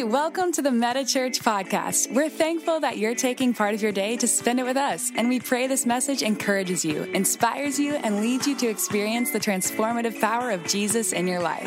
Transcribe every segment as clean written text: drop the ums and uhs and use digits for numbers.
Hey, welcome to the Meta Church podcast. We're thankful that you're taking part of your day to spend it with us, and we pray this message encourages you, inspires you, and leads you to experience the transformative power of Jesus in your life.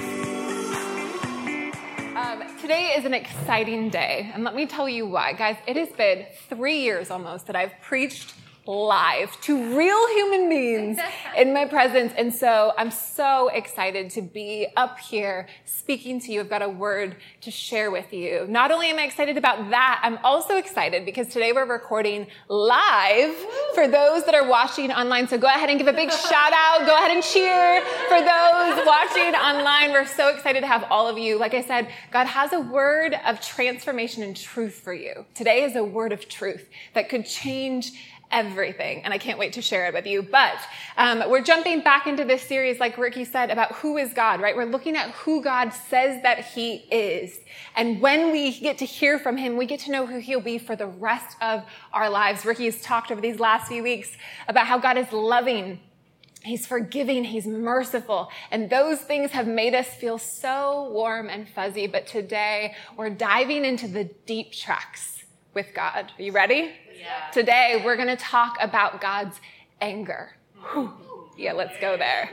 Today is an exciting day, and let me tell you why. Guys, it has been 3 years almost that I've preached live to real human beings in my presence, and so I'm so excited to be up here speaking to you. I've got a word to share with you. Not only am I excited about that, I'm also excited because today we're recording live for those that are watching online, so go ahead and give a big shout out. Go ahead and cheer for those watching online. We're so excited to have all of you. Like I said, God has a word of transformation and truth for you. Today is a word of truth that could change everything, and I can't wait to share it with you. But we're jumping back into this series, like Ricky said, about who is God, right? We're looking at who God says that he is. And when we get to hear from him, we get to know who he'll be for the rest of our lives. Ricky has talked over these last few weeks about how God is loving, he's forgiving, he's merciful. And those things have made us feel so warm and fuzzy. But today we're diving into the deep tracks with God. Are you ready? Yeah. Today, we're going to talk about God's anger. Whew. Yeah, let's go there.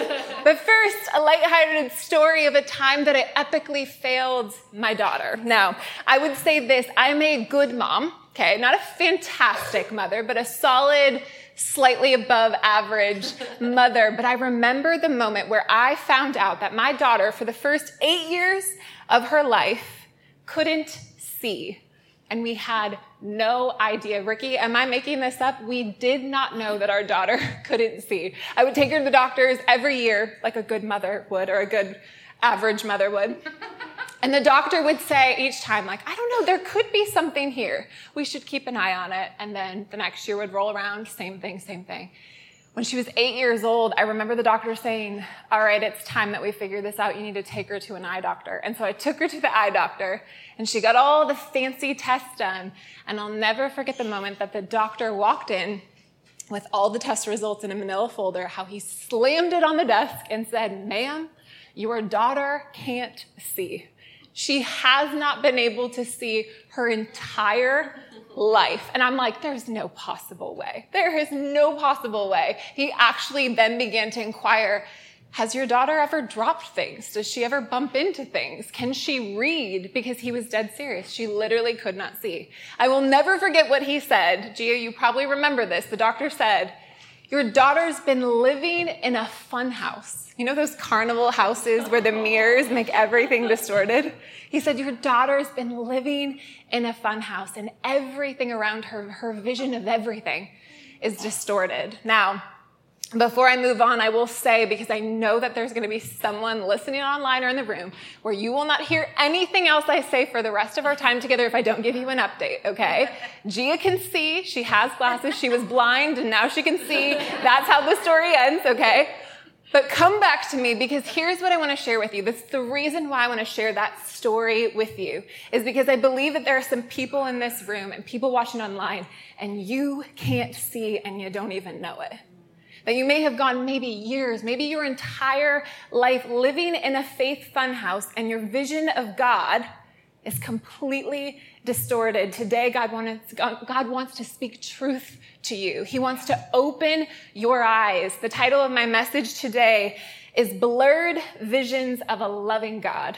But first, a lighthearted story of a time that I epically failed my daughter. Now, I would say this, I'm a good mom, okay? Not a fantastic mother, but a solid, slightly above average mother. But I remember the moment where I found out that my daughter, for the first 8 years of her life, couldn't see. And we had no idea. Ricky, am I making this up? We did not know that our daughter couldn't see. I would take her to the doctors every year, like a good mother would, or a good average mother would. And the doctor would say each time, like, I don't know, there could be something here. We should keep an eye on it. And then the next year would roll around, same thing, same thing. When she was 8 years old, I remember the doctor saying, all right, it's time that we figure this out. You need to take her to an eye doctor. And so I took her to the eye doctor, and she got all the fancy tests done. And I'll never forget the moment that the doctor walked in with all the test results in a manila folder, how he slammed it on the desk and said, ma'am, your daughter can't see. She has not been able to see her entire life. And I'm like, there's no possible way. There is no possible way. He actually then began to inquire, has your daughter ever dropped things? Does she ever bump into things? Can she read? Because he was dead serious. She literally could not see. I will never forget what he said. Gia, you probably remember this. The doctor said, your daughter's been living in a fun house. You know those carnival houses where the mirrors make everything distorted? He said, your daughter's been living in a fun house, and everything around her, her vision of everything is distorted. Now, before I move on, I will say, because I know that there's going to be someone listening online or in the room where you will not hear anything else I say for the rest of our time together if I don't give you an update, okay? Gia can see. She has glasses. She was blind, and now she can see. That's how the story ends, okay? But come back to me, because here's what I want to share with you. The reason why I want to share that story with you is because I believe that there are some people in this room and people watching online, and you can't see and you don't even know it. That you may have gone maybe years, maybe your entire life living in a faith funhouse, and your vision of God is completely distorted. Today, God wants to speak truth to you. He wants to open your eyes. The title of my message today is Blurred Visions of a Loving God.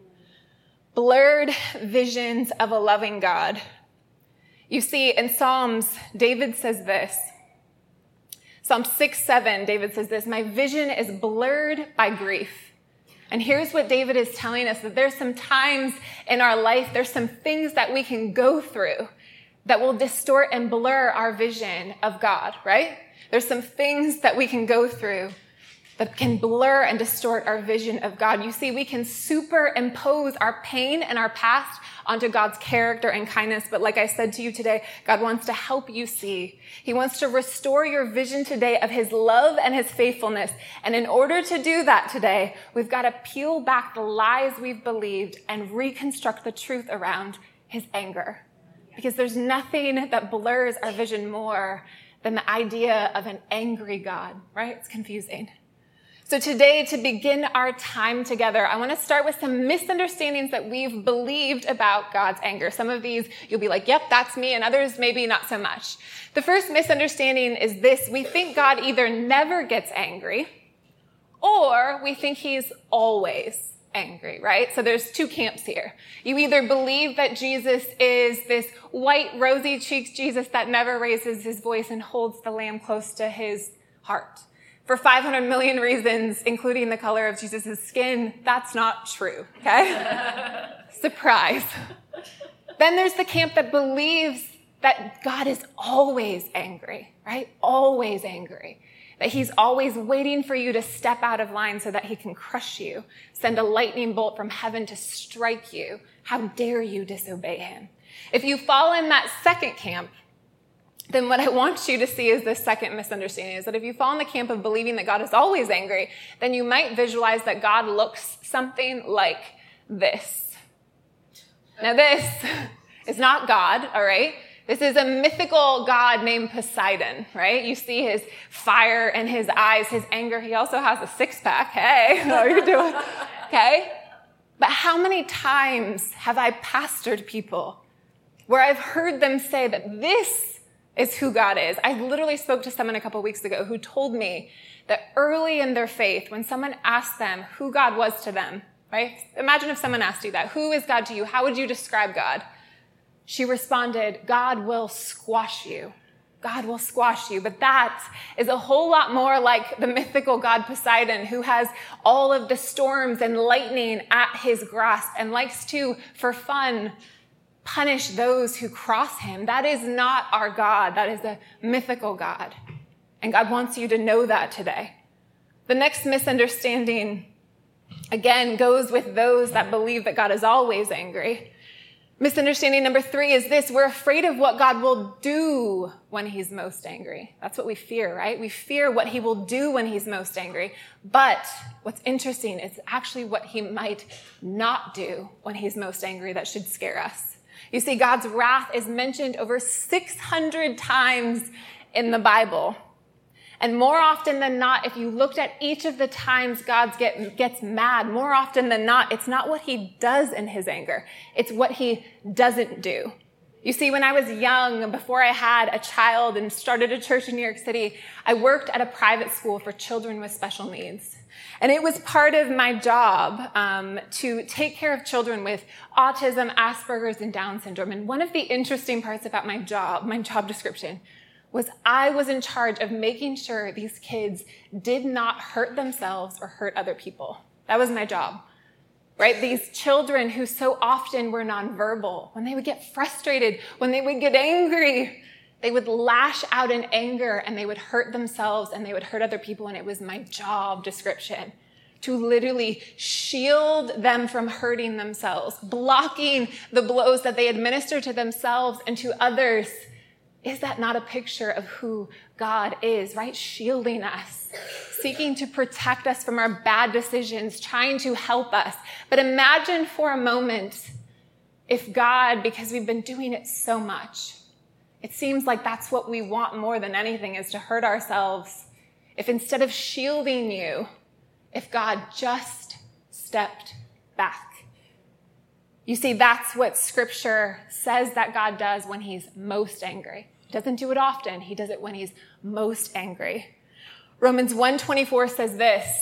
Blurred Visions of a Loving God. You see, in Psalms, David says this. Psalm 6:7, David says this, my vision is blurred by grief. And here's what David is telling us, that there's some times in our life, there's some things that we can go through that will distort and blur our vision of God, right? There's some things that we can go through that can blur and distort our vision of God. You see, we can superimpose our pain and our past onto God's character and kindness. But like I said to you today, God wants to help you see. He wants to restore your vision today of his love and his faithfulness. And in order to do that today, we've got to peel back the lies we've believed and reconstruct the truth around his anger. Because there's nothing that blurs our vision more than the idea of an angry God, right? It's confusing. So today, to begin our time together, I want to start with some misunderstandings that we've believed about God's anger. Some of these, you'll be like, yep, that's me, and others maybe not so much. The first misunderstanding is this: we think God either never gets angry, or we think he's always angry, right? So there's two camps here. You either believe that Jesus is this white, rosy-cheeked Jesus that never raises his voice and holds the lamb close to his heart. For 500 million reasons, including the color of Jesus' skin, that's not true, okay? Surprise. Then there's the camp that believes that God is always angry, right? Always angry. That he's always waiting for you to step out of line so that he can crush you, send a lightning bolt from heaven to strike you. How dare you disobey him? If you fall in that second camp, then what I want you to see is this second misunderstanding, is that if you fall in the camp of believing that God is always angry, then you might visualize that God looks something like this. Now this is not God, all right? This is a mythical god named Poseidon, right? You see his fire in his eyes, his anger. He also has a six-pack. Hey, how are you doing? Okay? But how many times have I pastored people where I've heard them say that this is who God is? I literally spoke to someone a couple weeks ago who told me that early in their faith, when someone asked them who God was to them, right? Imagine if someone asked you that. Who is God to you? How would you describe God? She responded, God will squash you. God will squash you. But that is a whole lot more like the mythical god Poseidon, who has all of the storms and lightning at his grasp and likes to, for fun, punish those who cross him. That is not our God. That is a mythical God. And God wants you to know that today. The next misunderstanding, again, goes with those that believe that God is always angry. Misunderstanding number 3 is this: we're afraid of what God will do when he's most angry. That's what we fear, right? We fear what he will do when he's most angry. But what's interesting is actually what he might not do when he's most angry that should scare us. You see, God's wrath is mentioned over 600 times in the Bible. And more often than not, if you looked at each of the times God gets mad, more often than not, it's not what he does in his anger. It's what he doesn't do. You see, when I was young, before I had a child and started a church in New York City, I worked at a private school for children with special needs. And it was part of my job to take care of children with autism, Asperger's, and Down syndrome. And one of the interesting parts about my job description, was I was in charge of making sure these kids did not hurt themselves or hurt other people. That was my job, right? These children who so often were nonverbal, when they would get frustrated, when they would get angry, they would lash out in anger and they would hurt themselves and they would hurt other people. And it was my job description to literally shield them from hurting themselves, blocking the blows that they administer to themselves and to others. Is that not a picture of who God is, right? Shielding us, seeking to protect us from our bad decisions, trying to help us. But imagine for a moment if God, because we've been doing it so much, it seems like that's what we want more than anything, is to hurt ourselves. If instead of shielding you, if God just stepped back. You see, that's what Scripture says that God does when he's most angry. He doesn't do it often. He does it when he's most angry. Romans 1:24 says this: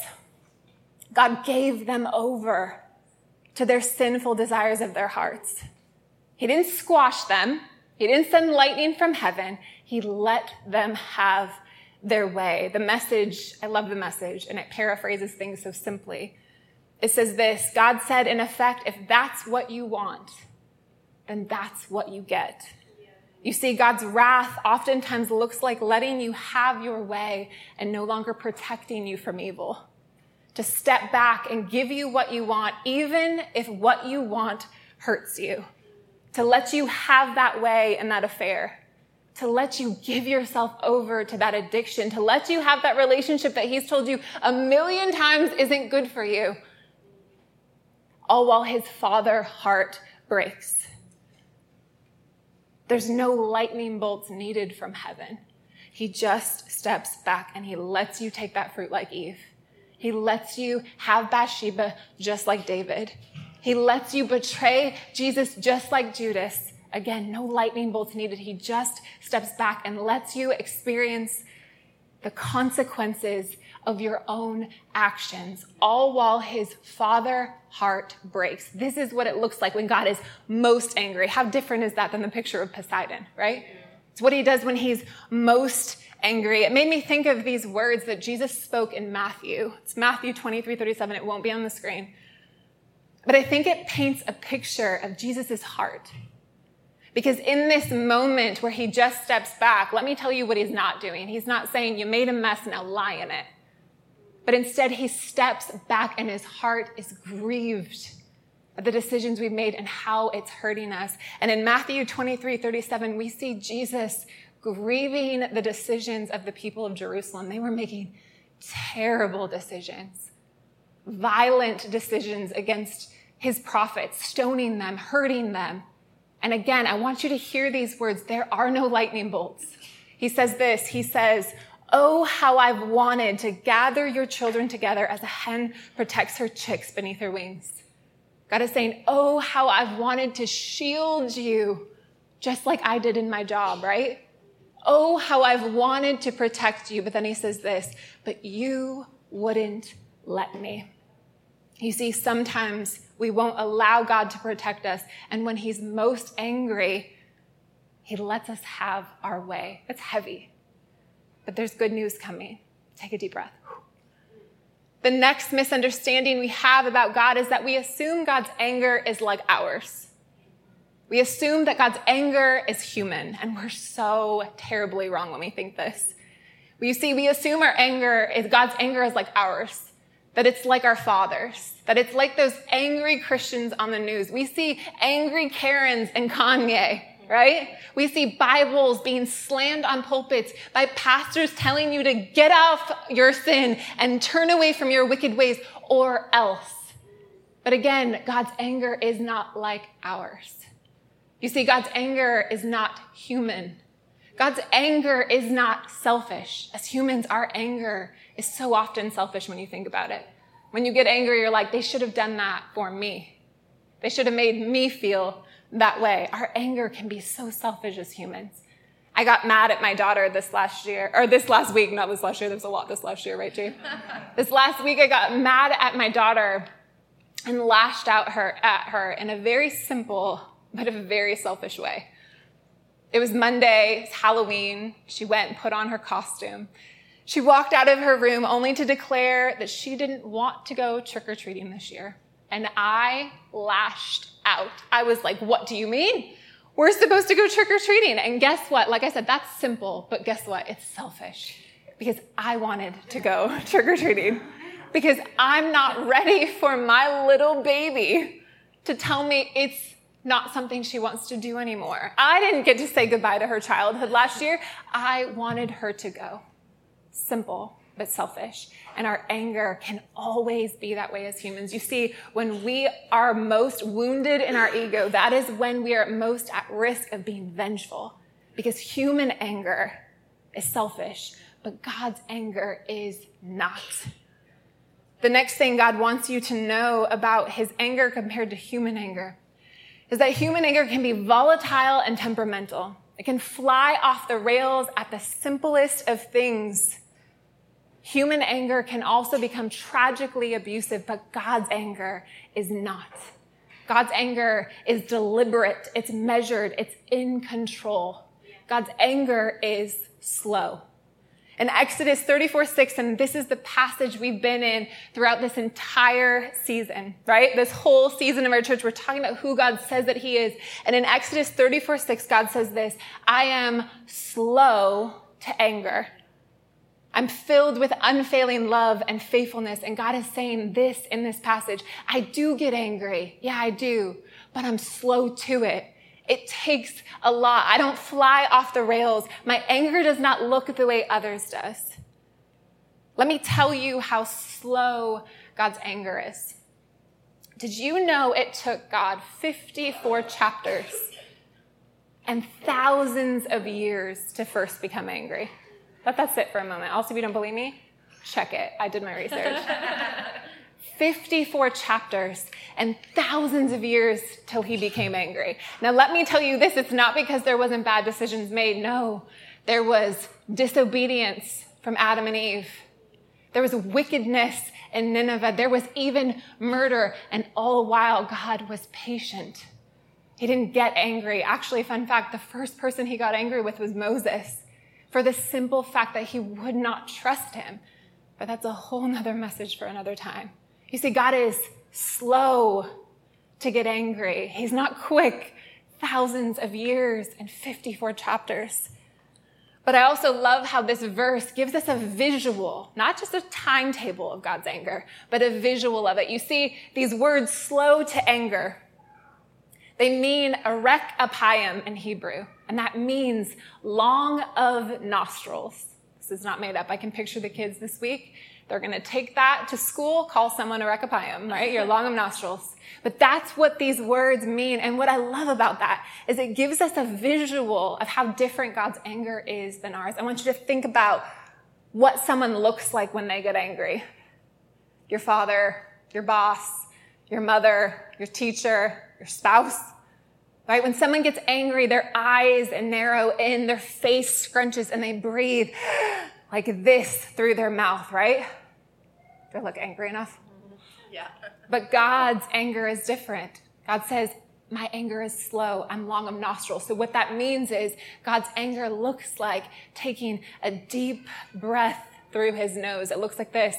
God gave them over to their sinful desires of their hearts. He didn't squash them. He didn't send lightning from heaven. He let them have their way. The Message, I love the Message, and it paraphrases things so simply. It says this: God said, in effect, if that's what you want, then that's what you get. You see, God's wrath oftentimes looks like letting you have your way and no longer protecting you from evil. To step back and give you what you want, even if what you want hurts you. To let you have that way in that affair. To let you give yourself over to that addiction. To let you have that relationship that he's told you 1,000,000 times isn't good for you. All while his father heart breaks. There's no lightning bolts needed from heaven. He just steps back and he lets you take that fruit like Eve. He lets you have Bathsheba just like David. He lets you betray Jesus just like Judas. Again, no lightning bolts needed. He just steps back and lets you experience the consequences of your own actions, all while his father heart breaks. This is what it looks like when God is most angry. How different is that than the picture of Poseidon, right? It's what he does when he's most angry. It made me think of these words that Jesus spoke in Matthew. It's Matthew 23:37. It won't be on the screen. But I think it paints a picture of Jesus' heart. Because in this moment where he just steps back, let me tell you what he's not doing. He's not saying, you made a mess, now lie in it. But instead, he steps back and his heart is grieved at the decisions we've made and how it's hurting us. And in Matthew 23:37, we see Jesus grieving the decisions of the people of Jerusalem. They were making terrible decisions, violent decisions against his prophets, stoning them, hurting them. And again, I want you to hear these words. There are no lightning bolts. He says this, he says, oh, how I've wanted to gather your children together as a hen protects her chicks beneath her wings. God is saying, oh, how I've wanted to shield you just like I did in my job, right? Oh, how I've wanted to protect you. But then he says this, but you wouldn't let me. You see, sometimes we won't allow God to protect us. And when he's most angry, he lets us have our way. It's heavy. But there's good news coming. Take a deep breath. The next misunderstanding we have about God is that we assume God's anger is like ours. We assume that God's anger is human, and we're so terribly wrong when we think this. You see, we assume God's anger is like ours, that it's like our Father's, that it's like those angry Christians on the news. We see angry Karens and Kanye, right? We see Bibles being slammed on pulpits by pastors telling you to get off your sin and turn away from your wicked ways or else. But again, God's anger is not like ours. You see, God's anger is not human. God's anger is not selfish. As humans, our anger is so often selfish when you think about it. When you get angry, you're like, they should have done that for me. They should have made me feel that way. Our anger can be so selfish as humans. I got mad at my daughter this last week, not this last year. There was a lot this last year, right, Jay? This last week, I got mad at my daughter and lashed out at her in a very simple, but a very selfish way. It was Monday, it's Halloween. She went and put on her costume. She walked out of her room only to declare that she didn't want to go trick-or-treating this year. And I lashed out. I was like, what do you mean? We're supposed to go trick-or-treating. And guess what? Like I said, that's simple, but guess what? It's selfish because I wanted to go trick-or-treating because I'm not ready for my little baby to tell me it's not something she wants to do anymore. I didn't get to say goodbye to her childhood last year. I wanted her to go. Simple, but selfish. And our anger can always be that way as humans. You see, when we are most wounded in our ego, that is when we are most at risk of being vengeful. Because human anger is selfish, but God's anger is not. The next thing God wants you to know about his anger compared to human anger is that human anger can be volatile and temperamental. It can fly off the rails at the simplest of things. Human anger can also become tragically abusive, but God's anger is not. God's anger is deliberate, it's measured, it's in control. God's anger is slow. In Exodus 34:6, and this is the passage we've been in throughout this entire season, right? This whole season of our church, we're talking about who God says that he is. And in Exodus 34:6, God says this, I am slow to anger. I'm filled with unfailing love and faithfulness. And God is saying this in this passage. I do get angry. Yeah, I do. But I'm slow to it. It takes a lot. I don't fly off the rails. My anger does not look the way others does. Let me tell you how slow God's anger is. Did you know it took God 54 chapters and thousands of years to first become angry? Let that sit for a moment. Also, if you don't believe me, Check it. I did my research. 54 chapters and thousands of years till he became angry. Now, let me tell you this. It's not because there wasn't bad decisions made. No, there was disobedience from Adam and Eve. There was wickedness in Nineveh. There was even murder. And all the while, God was patient. He didn't get angry. Actually, fun fact, the first person he got angry with was Moses for the simple fact that he would not trust him. But that's a whole nother message for another time. You see, God is slow to get angry. He's not quick. Thousands of years and 54 chapters. But I also love how this verse gives us a visual, not just a timetable of God's anger, but a visual of it. You see, these words, slow to anger, they mean arek apayim in Hebrew, and that means long of nostrils. This is not made up. I can picture the kids this week. They're going to take that to school, call someone arek apayim, right? You're long of nostrils. But that's what these words mean. And what I love about that is it gives us a visual of how different God's anger is than ours. I want you to think about what someone looks like when they get angry. Your father, your boss, your mother, your teacher, your spouse, right? When someone gets angry, their eyes narrow in, their face scrunches, and they breathe like this through their mouth, right? Do I look angry enough? Yeah. But God's anger is different. God says, my anger is slow. I'm long of nostrils. So what that means is God's anger looks like taking a deep breath through his nose. It looks like this.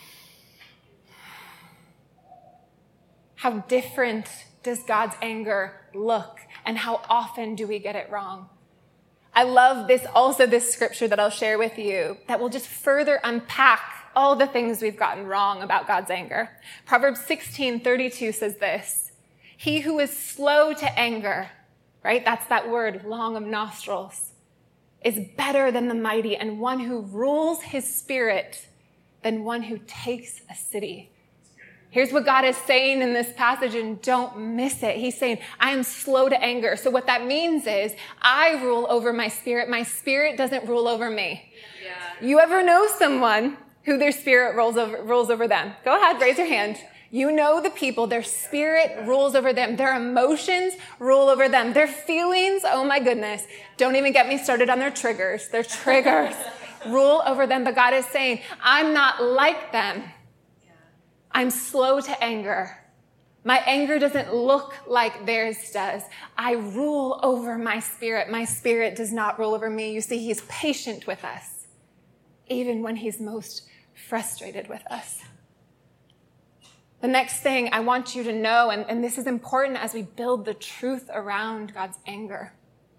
How different does God's anger look? And how often do we get it wrong? I love this scripture that I'll share with you that will just further unpack all the things we've gotten wrong about God's anger. Proverbs 16:32 says this, he who is slow to anger, right? That's that word, long of nostrils, is better than the mighty, and one who rules his spirit than one who takes a city. Here's what God is saying in this passage, and don't miss it. He's saying, I am slow to anger. So what that means is I rule over my spirit. My spirit doesn't rule over me. Yeah. You ever know someone who their spirit rules over them? Go ahead, raise your hand. You know the people, their spirit rules over them. Their emotions rule over them. Their feelings, oh my goodness, don't even get me started on their triggers. Their triggers rule over them. But God is saying, I'm not like them. I'm slow to anger. My anger doesn't look like theirs does. I rule over my spirit. My spirit does not rule over me. You see, he's patient with us, even when he's most frustrated with us. The next thing I want you to know, and this is important as we build the truth around God's anger,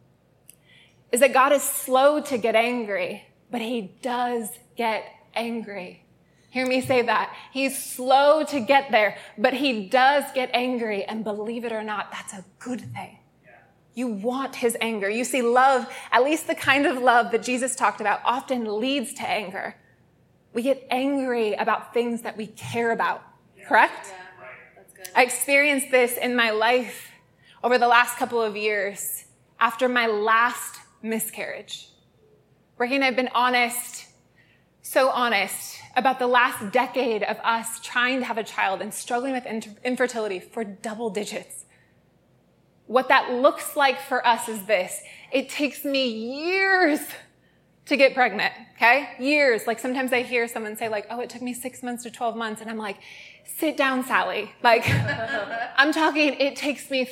is that God is slow to get angry, but he does get angry. Hear me say that. He's slow to get there, but he does get angry. And believe it or not, that's a good thing. You want his anger. You see, love, at least the kind of love that Jesus talked about, often leads to anger. We get angry about things that we care about, correct? Yeah, that's good. I experienced this in my life over the last couple of years after my last miscarriage. Ricky and I have been honest, so honest, about the last decade of us trying to have a child and struggling with infertility for double digits. What that looks like for us is this. It takes me years to get pregnant, okay? Years. Like sometimes I hear someone say like, oh, it took me 6 months to 12 months. And I'm like, sit down, Sally. Like, I'm talking, it takes me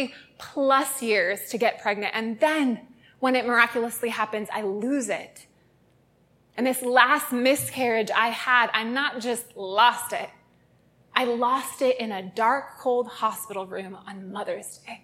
3+ years to get pregnant. And then when it miraculously happens, I lose it. And this last miscarriage I had, I not just lost it. I lost it in a dark, cold hospital room on Mother's Day.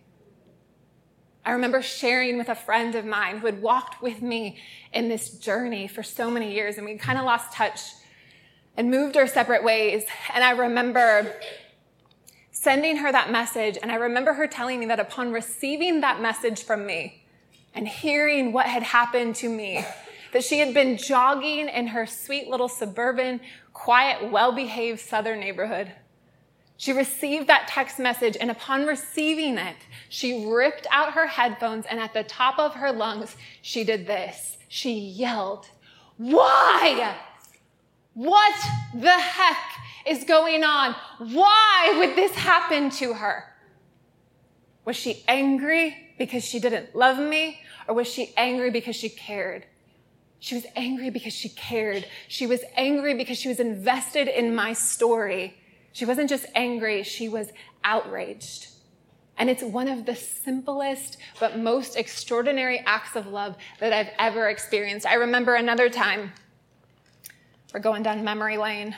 I remember sharing with a friend of mine who had walked with me in this journey for so many years, and we kind of lost touch and moved our separate ways. And I remember sending her that message, and I remember her telling me that upon receiving that message from me and hearing what had happened to me, that she had been jogging in her sweet little suburban, quiet, well-behaved southern neighborhood. She received that text message, and upon receiving it, she ripped out her headphones, and at the top of her lungs, she did this. She yelled, "Why? What the heck is going on? Why would this happen to her? Was she angry because she didn't love me? Or was she angry because she cared? She was angry because she cared. She was angry because she was invested in my story. She wasn't just angry, she was outraged. And it's one of the simplest but most extraordinary acts of love that I've ever experienced. I remember another time, we're going down memory lane,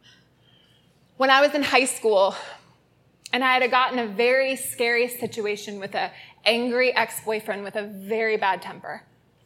when I was in high school and I had gotten a very scary situation with an angry ex-boyfriend with a very bad temper.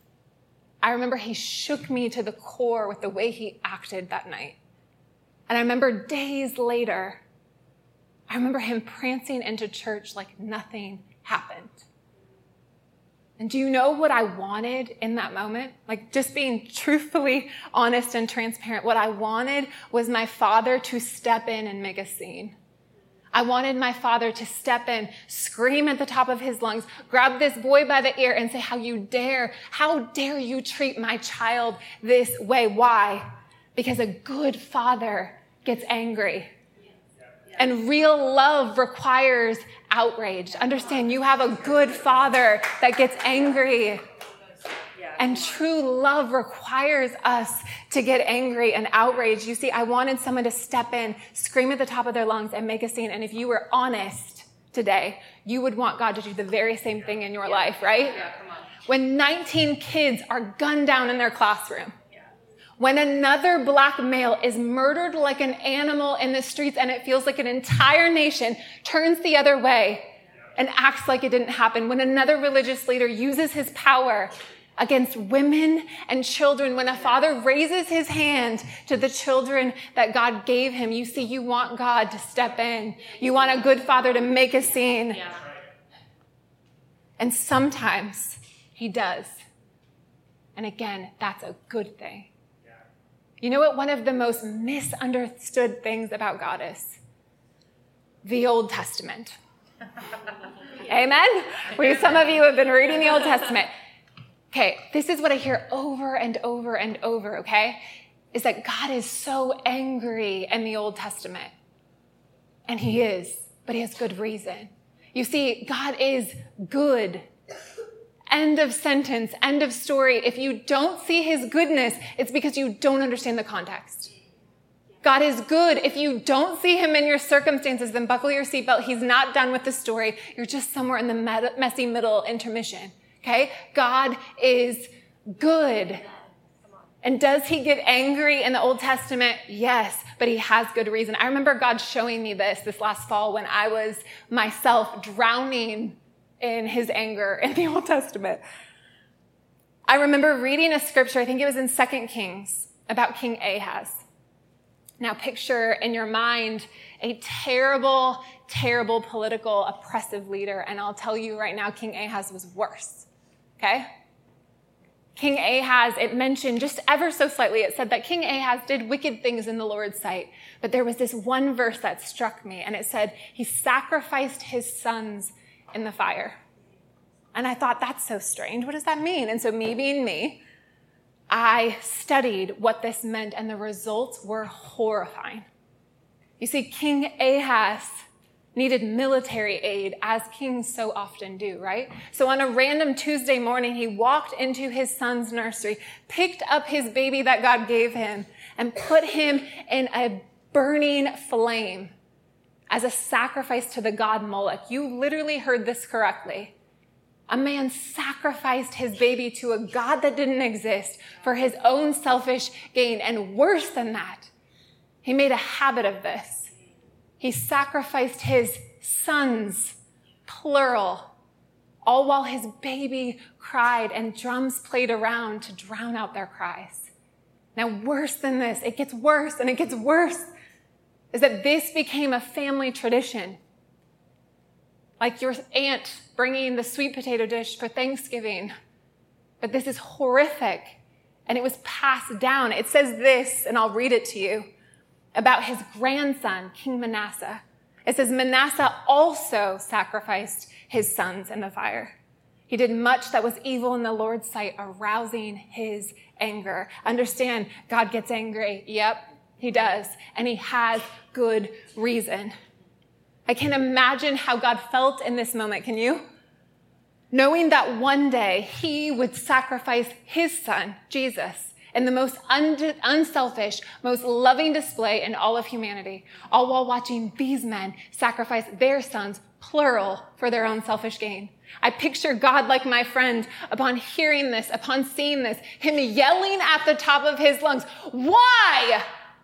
I remember he shook me to the core with the way he acted that night. And I remember days later, I remember him prancing into church like nothing happened. And do you know what I wanted in that moment? Like, just being truthfully honest and transparent, what I wanted was my father to step in and make a scene. I wanted my father to step in, scream at the top of his lungs, grab this boy by the ear and say, how dare you treat my child this way? Why? Because a good father gets angry. And real love requires outrage. Understand, you have a good father that gets angry. And true love requires us to get angry and outraged. You see, I wanted someone to step in, scream at the top of their lungs, and make a scene. And if you were honest today, you would want God to do the very same thing in your life, right? Yeah, come on. When 19 kids are gunned down in their classroom, when another black male is murdered like an animal in the streets and it feels like an entire nation turns the other way and acts like it didn't happen, when another religious leader uses his power against women and children, when a father raises his hand to the children that God gave him, you see, you want God to step in. You want a good father to make a scene. Yeah. And sometimes he does. And again, that's a good thing. You know what one of the most misunderstood things about God is? The Old Testament. Amen? Some of you have been reading the Old Testament. Okay, this is what I hear over and over and over, okay? Is that God is so angry in the Old Testament. And he is, but he has good reason. You see, God is good. End of sentence, end of story. If you don't see his goodness, it's because you don't understand the context. God is good. If you don't see him in your circumstances, then buckle your seatbelt. He's not done with the story. You're just somewhere in the messy middle intermission. Okay? God is good. And does he get angry in the Old Testament? Yes, but he has good reason. I remember God showing me this last fall when I was myself drowning in his anger in the Old Testament. I remember reading a scripture, I think it was in 2 Kings, about King Ahaz. Now picture in your mind a terrible, terrible political oppressive leader, and I'll tell you right now, King Ahaz was worse, okay? King Ahaz, it mentioned just ever so slightly, it said that King Ahaz did wicked things in the Lord's sight, but there was this one verse that struck me, and it said he sacrificed his sons in the fire. And I thought, that's so strange. What does that mean? And so me being me, I studied what this meant, and the results were horrifying. You see, King Ahaz needed military aid, as kings so often do, right? So on a random Tuesday morning, he walked into his son's nursery, picked up his baby that God gave him, and put him in a burning flame as a sacrifice to the god Moloch. You literally heard this correctly. A man sacrificed his baby to a god that didn't exist for his own selfish gain. And worse than that, he made a habit of this. He sacrificed his sons, plural, all while his baby cried and drums played around to drown out their cries. Now, worse than this, it gets worse and it gets worse, is that this became a family tradition. Like your aunt bringing the sweet potato dish for Thanksgiving. But this is horrific, and it was passed down. It says this, and I'll read it to you, about his grandson, King Manasseh. It says, Manasseh also sacrificed his sons in the fire. He did much that was evil in the Lord's sight, arousing his anger. Understand, God gets angry. Yep. He does. And he has good reason. I can't imagine how God felt in this moment. Can you? Knowing that one day he would sacrifice his son, Jesus, in the most unselfish, most loving display in all of humanity, all while watching these men sacrifice their sons, plural, for their own selfish gain. I picture God like my friend upon hearing this, upon seeing this, him yelling at the top of his lungs, "Why?"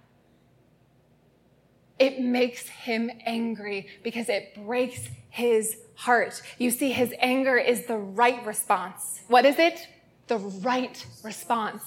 It makes him angry because it breaks his heart. You see, his anger is the right response. What is it? The right response.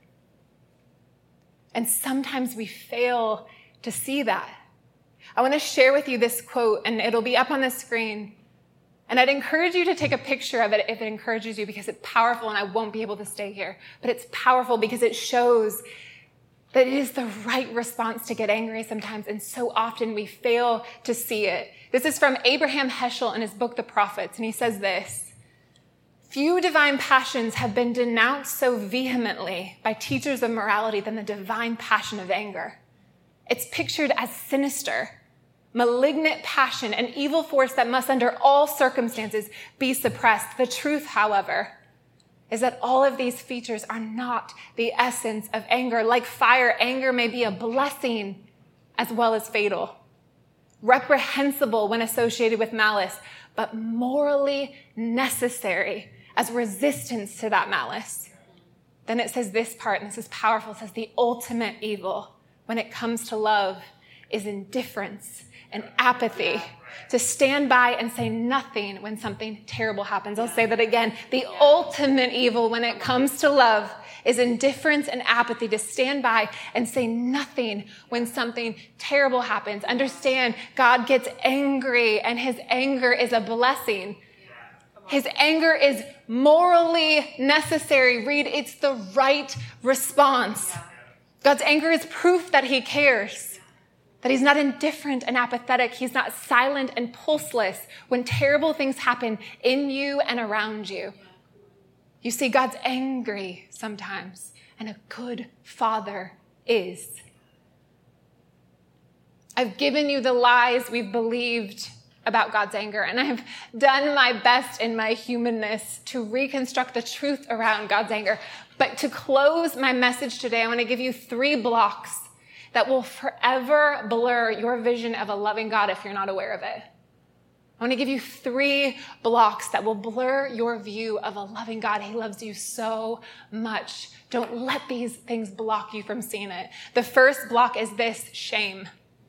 And sometimes we fail to see that. I want to share with you this quote, and it'll be up on the screen. And I'd encourage you to take a picture of it if it encourages you, because it's powerful, and I won't be able to stay here. But it's powerful because it shows that it is the right response to get angry sometimes, and so often we fail to see it. This is from Abraham Heschel in his book, The Prophets, and he says this: "Few divine passions have been denounced so vehemently by teachers of morality than the divine passion of anger. It's pictured as sinister, malignant passion, an evil force that must under all circumstances be suppressed. The truth, however, is that all of these features are not the essence of anger. Like fire, anger may be a blessing as well as fatal, reprehensible when associated with malice, but morally necessary as resistance to that malice." Then it says this part, and this is powerful. It says the ultimate evil when it comes to love is indifference and apathy, to stand by and say nothing when something terrible happens. I'll say that again. The ultimate evil when it comes to love is indifference and apathy, to stand by and say nothing when something terrible happens. Understand, God gets angry, and his anger is a blessing. His anger is morally necessary. Read, it's the right response. God's anger is proof that he cares, that he's not indifferent and apathetic. He's not silent and pulseless when terrible things happen in you and around you. You see, God's angry sometimes, and a good father is. I've given you the lies we've believed about God's anger, and I've done my best in my humanness to reconstruct the truth around God's anger. But to close my message today, I want to give you 3 blocks that will forever blur your vision of a loving God if you're not aware of it. I want to give you 3 blocks that will blur your view of a loving God. He loves you so much. Don't let these things block you from seeing it. The first block is this: shame.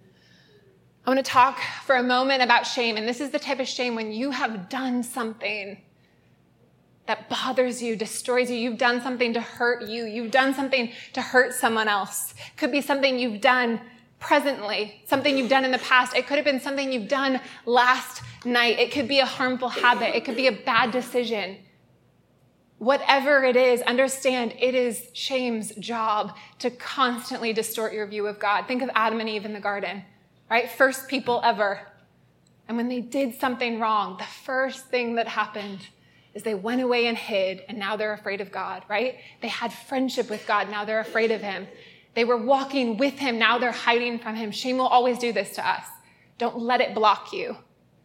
I want to talk for a moment about shame. And this is the type of shame when you have done something that bothers you, destroys you. You've done something to hurt you. You've done something to hurt someone else. Could be something you've done presently, something you've done in the past. It could have been something you've done last night. It could be a harmful habit. It could be a bad decision. Whatever it is, understand it is shame's job to constantly distort your view of God. Think of Adam and Eve in the garden, right? First people ever. And when they did something wrong, the first thing that happened is they went away and hid, and now they're afraid of God, right? They had friendship with God, now they're afraid of him. They were walking with him, now they're hiding from him. Shame will always do this to us. Don't let it block you.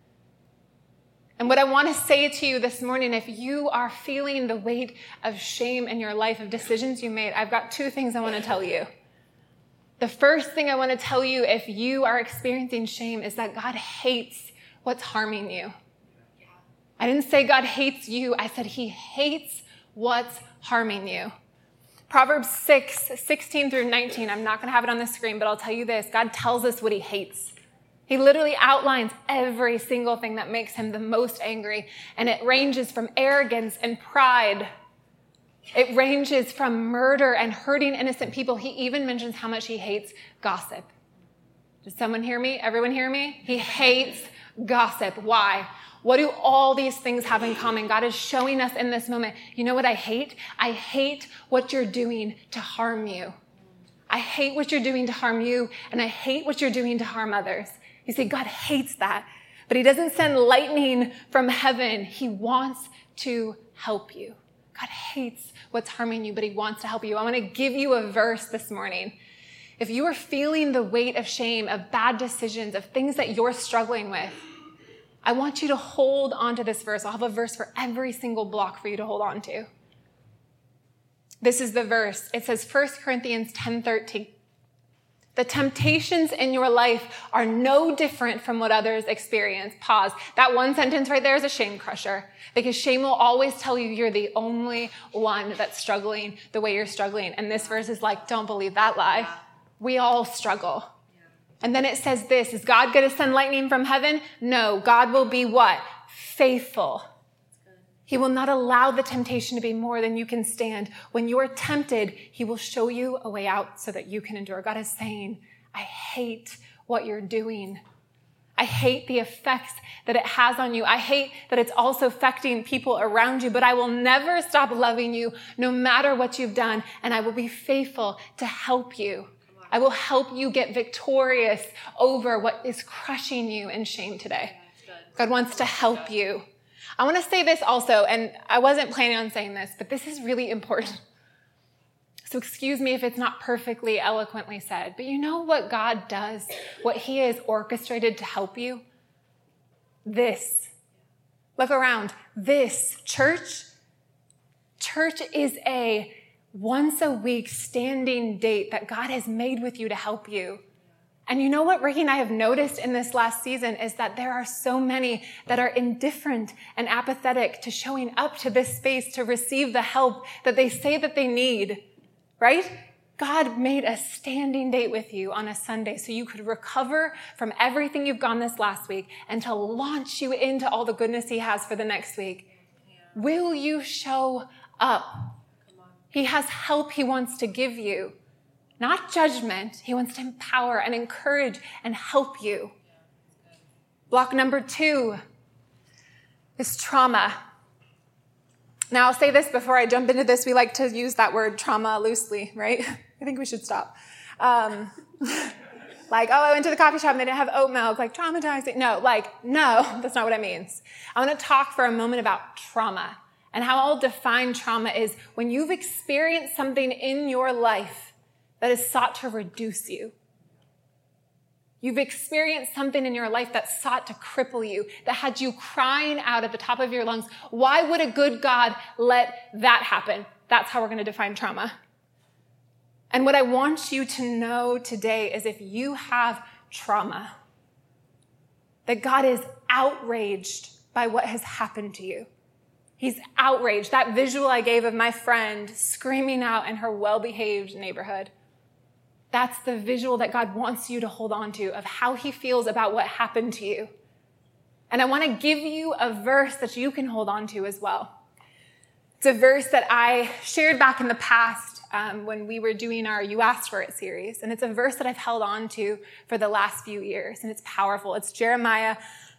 And what I want to say to you this morning, if you are feeling the weight of shame in your life, of decisions you made, I've got 2 things I want to tell you. The first thing I want to tell you if you are experiencing shame is that God hates what's harming you. I didn't say God hates you. I said he hates what's harming you. Proverbs 6:16 through 19. I'm not going to have it on the screen, but I'll tell you this. God tells us what he hates. He literally outlines every single thing that makes him the most angry. And it ranges from arrogance and pride. It ranges from murder and hurting innocent people. He even mentions how much he hates gossip. Does someone hear me? Everyone hear me? He hates gossip. Why? What do all these things have in common? God is showing us in this moment. You know what I hate? I hate what you're doing to harm you. I hate what you're doing to harm you, and I hate what you're doing to harm others. You see, God hates that, but he doesn't send lightning from heaven. He wants to help you. God hates what's harming you, but he wants to help you. I want to give you a verse this morning. If you are feeling the weight of shame, of bad decisions, of things that you're struggling with, I want you to hold on to this verse. I'll have a verse for every single block for you to hold on to. This is the verse. It says 1 Corinthians 10:13. The temptations in your life are no different from what others experience. Pause. That one sentence right there is a shame crusher, because shame will always tell you you're the only one that's struggling the way you're struggling. And this verse is like, don't believe that lie. We all struggle. And then it says this, is God going to send lightning from heaven? No, God will be what? Faithful. He will not allow the temptation to be more than you can stand. When you're tempted, he will show you a way out so that you can endure. God is saying, I hate what you're doing. I hate the effects that it has on you. I hate that it's also affecting people around you, but I will never stop loving you no matter what you've done, and I will be faithful to help you. I will help you get victorious over what is crushing you in shame today. God wants to help you. I want to say this also, and I wasn't planning on saying this, but this is really important. So excuse me if it's not perfectly eloquently said, but you know what God does, what he has orchestrated to help you? This. Look around. This. Church is a once a week standing date that God has made with you to help you. And you know what Ricky and I have noticed in this last season is that there are so many that are indifferent and apathetic to showing up to this space to receive the help that they say that they need, right? God made a standing date with you on a Sunday so you could recover from everything you've gone this last week and to launch you into all the goodness he has for the next week. Yeah. Will you show up? He has help he wants to give you. Not judgment. He wants to empower and encourage and help you. Block number 2 is trauma. Now, I'll say this before I jump into this. We like to use that word trauma loosely, right? I think we should stop. Like, oh, I went to the coffee shop and they didn't have oat milk. Like, traumatizing. No, that's not what it means. I want to talk for a moment about trauma. And how I'll define trauma is when you've experienced something in your life that has sought to reduce you. You've experienced something in your life that sought to cripple you, that had you crying out at the top of your lungs. Why would a good God let that happen? That's how we're going to define trauma. And what I want you to know today is if you have trauma, that God is outraged by what has happened to you. He's outraged. That visual I gave of my friend screaming out in her well-behaved neighborhood, that's the visual that God wants you to hold on to of how he feels about what happened to you. And I want to give you a verse that you can hold on to as well. It's a verse that I shared back in the past when we were doing our You Asked For It series. And it's a verse that I've held on to for the last few years. And it's powerful. It's Jeremiah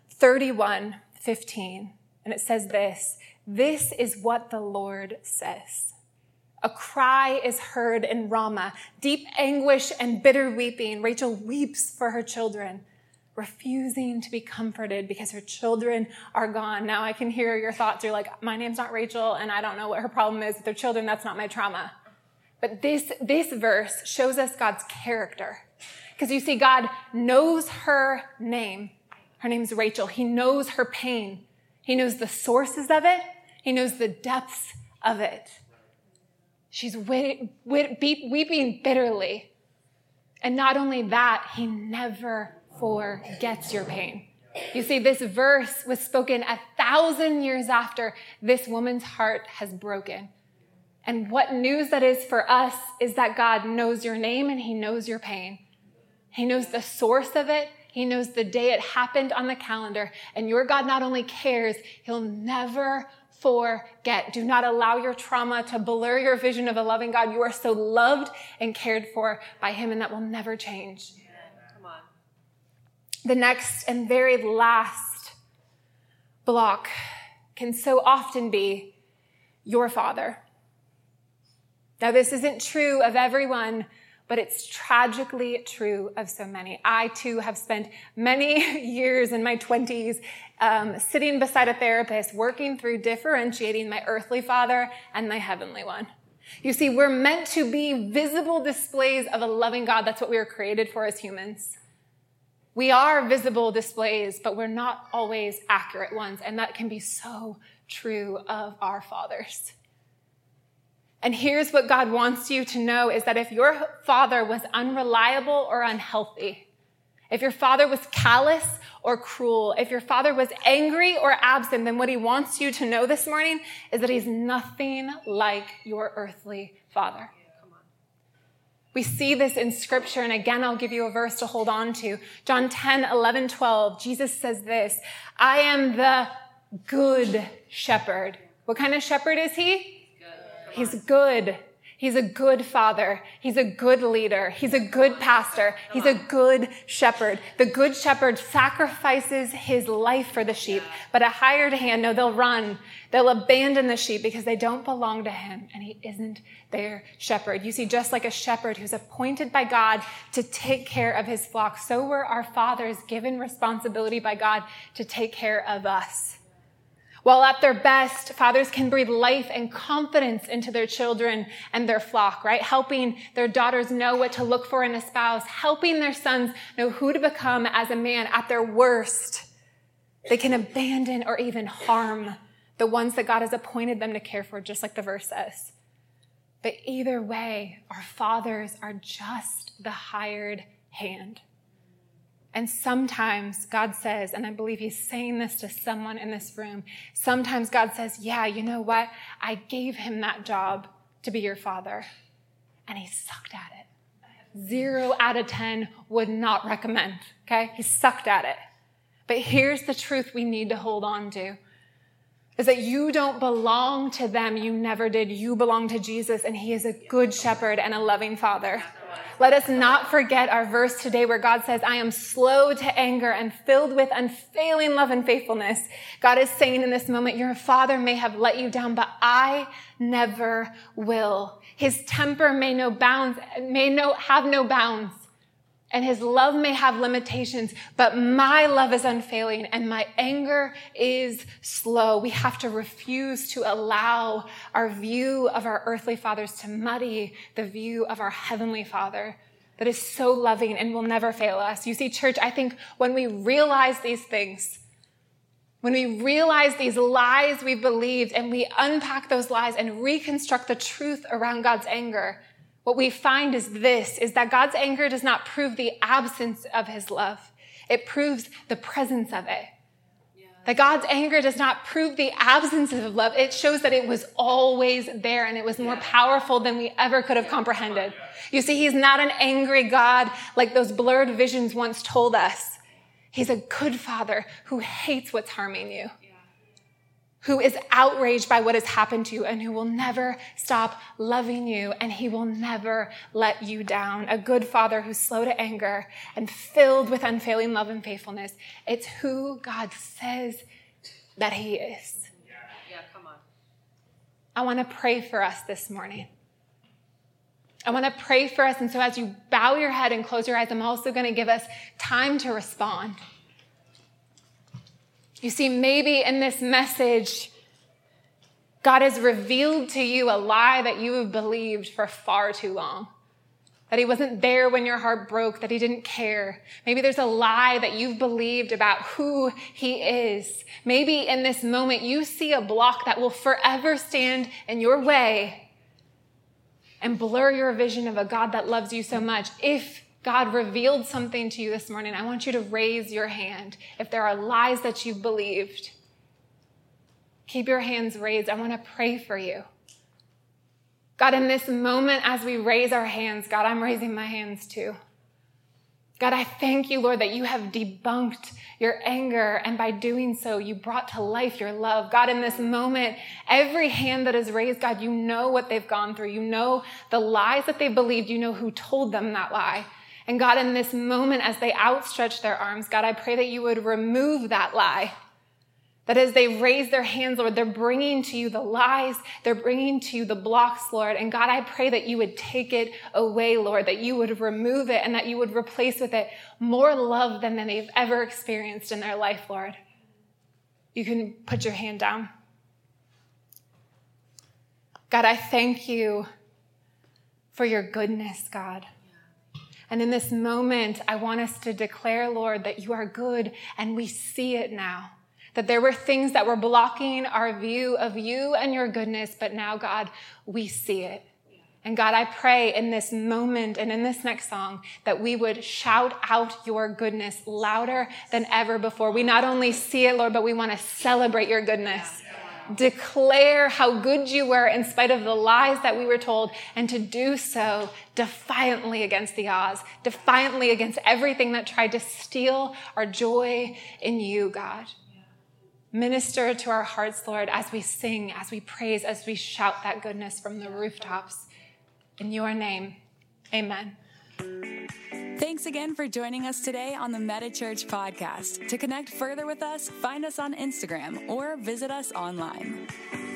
31:15. And it says this is what the Lord says. A cry is heard in Ramah, deep anguish and bitter weeping. Rachel weeps for her children, refusing to be comforted because her children are gone. Now I can hear your thoughts. You're like, my name's not Rachel, and I don't know what her problem is with her children. That's not my trauma. But this verse shows us God's character. Because you see, God knows her name. Her name's Rachel. He knows her pain. He knows the sources of it. He knows the depths of it. She's weeping bitterly. And not only that, he never forgets your pain. You see, this verse was spoken 1,000 years after this woman's heart has broken. And what news that is for us is that God knows your name and he knows your pain. He knows the source of it. He knows the day it happened on the calendar. And your God not only cares, he'll never forget. Do not allow your trauma to blur your vision of a loving God. You are so loved and cared for by him, and that will never change. Come on. The next and very last block can so often be your father. Now, this isn't true of everyone, but it's tragically true of so many. I, too, have spent many years in my 20s sitting beside a therapist, working through differentiating my earthly father and my heavenly one. You see, we're meant to be visible displays of a loving God. That's what we were created for as humans. We are visible displays, but we're not always accurate ones. And that can be so true of our fathers. And here's what God wants you to know is that if your father was unreliable or unhealthy, if your father was callous or cruel, if your father was angry or absent, then what he wants you to know this morning is that he's nothing like your earthly father. We see this in scripture, and again, I'll give you a verse to hold on to. John 10, 11, 12, Jesus says this, I am the good shepherd. What kind of shepherd is he? He's good. He's a good father. He's a good leader. He's a good pastor. He's a good shepherd. The good shepherd sacrifices his life for the sheep, but a hired hand, no, they'll run. They'll abandon the sheep because they don't belong to him, and he isn't their shepherd. You see, just like a shepherd who's appointed by God to take care of his flock, so were our fathers given responsibility by God to take care of us. While at their best, fathers can breathe life and confidence into their children and their flock, right? Helping their daughters know what to look for in a spouse, helping their sons know who to become as a man. At their worst, they can abandon or even harm the ones that God has appointed them to care for, just like the verse says. But either way, our fathers are just the hired hand. And sometimes God says, and I believe he's saying this to someone in this room, sometimes God says, yeah, you know what? I gave him that job to be your father, and he sucked at it. 0 out of 10 would not recommend, okay? He sucked at it. But here's the truth we need to hold on to, is that you don't belong to them. You never did. You belong to Jesus, and he is a good shepherd and a loving father. Let us not forget our verse today where God says, I am slow to anger and filled with unfailing love and faithfulness. God is saying in this moment, your father may have let you down, but I never will. His temper have no bounds, and his love may have limitations, but my love is unfailing and my anger is slow. We have to refuse to allow our view of our earthly fathers to muddy the view of our heavenly Father that is so loving and will never fail us. You see, church, I think when we realize these things, when we realize these lies we believed and we unpack those lies and reconstruct the truth around God's anger, what we find is that God's anger does not prove the absence of his love. It proves the presence of it. Yeah. That God's anger does not prove the absence of love. It shows that it was always there, and it was more powerful than we ever could have comprehended. You see, he's not an angry God like those blurred visions once told us. He's a good father who hates what's harming you, who is outraged by what has happened to you, and who will never stop loving you, and he will never let you down. A good father who's slow to anger and filled with unfailing love and faithfulness. It's who God says that he is. Yeah, come on. I want to pray for us this morning. I want to pray for us, and so as you bow your head and close your eyes, I'm also going to give us time to respond. You see, maybe in this message, God has revealed to you a lie that you have believed for far too long. That he wasn't there when your heart broke, that he didn't care. Maybe there's a lie that you've believed about who he is. Maybe in this moment, you see a block that will forever stand in your way and blur your vision of a God that loves you so much. If God revealed something to you this morning, I want you to raise your hand. If there are lies that you've believed, keep your hands raised. I want to pray for you. God, in this moment, as we raise our hands, God, I'm raising my hands too. God, I thank you, Lord, that you have debunked your anger, and by doing so, you brought to life your love. God, in this moment, every hand that is raised, God, you know what they've gone through. You know the lies that they believed. You know who told them that lie. And God, in this moment, as they outstretch their arms, God, I pray that you would remove that lie. That as they raise their hands, Lord, they're bringing to you the lies, they're bringing to you the blocks, Lord. And God, I pray that you would take it away, Lord, that you would remove it and that you would replace with it more love than they've ever experienced in their life, Lord. You can put your hand down. God, I thank you for your goodness, God. And in this moment, I want us to declare, Lord, that you are good, and we see it now. That there were things that were blocking our view of you and your goodness, but now, God, we see it. And God, I pray in this moment and in this next song that we would shout out your goodness louder than ever before. We not only see it, Lord, but we want to celebrate your goodness. Declare how good you were in spite of the lies that we were told, and to do so defiantly against the odds, defiantly against everything that tried to steal our joy in you, God. Minister to our hearts, Lord, as we sing, as we praise, as we shout that goodness from the rooftops. In your name, amen. Thanks again for joining us today on the Meta Church podcast. To connect further with us, find us on Instagram or visit us online.